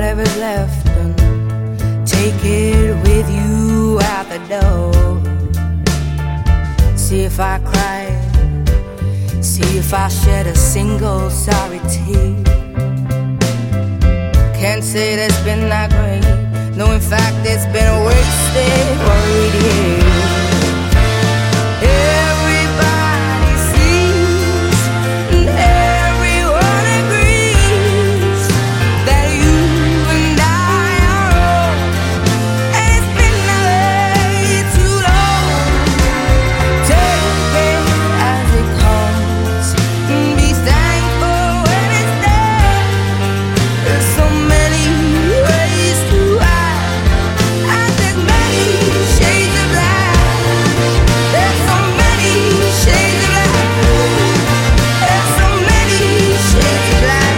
whatever's left and take it with you out the door. See if I cry, see if I shed a single sorry tear. Can't say that's been that great, no, in fact it's been a wasted, worried year. Everybody sees and everyone agrees that you and I are old, and it's been that way too long. Take it as it comes and be thankful when it's there. There's so many ways to act, and there's many shades of black. There's so many shades of black. There's so many shades of black.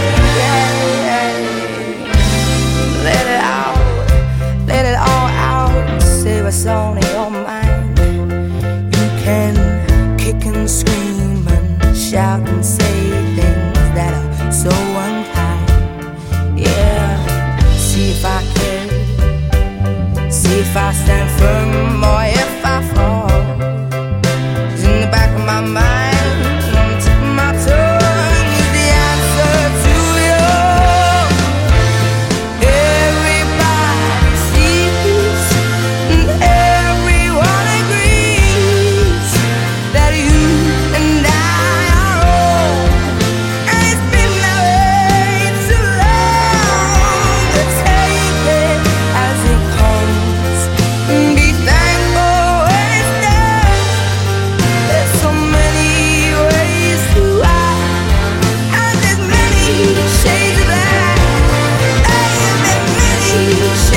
Let it out, let it all out. Say what's on your mind. You can kick and scream and shout and say things that are so unkind. Yeah, see if I care, see if I stand firm or if I fall. 'Cause in the back of my mind, on the tip of my tongue is the answer to it all. Everybody sees and everyone agrees that you and I are old, and it's been that way too long. To take it as it comes and be thankful when it's there. There's so many ways to act, and there's many shades of black. There's many shades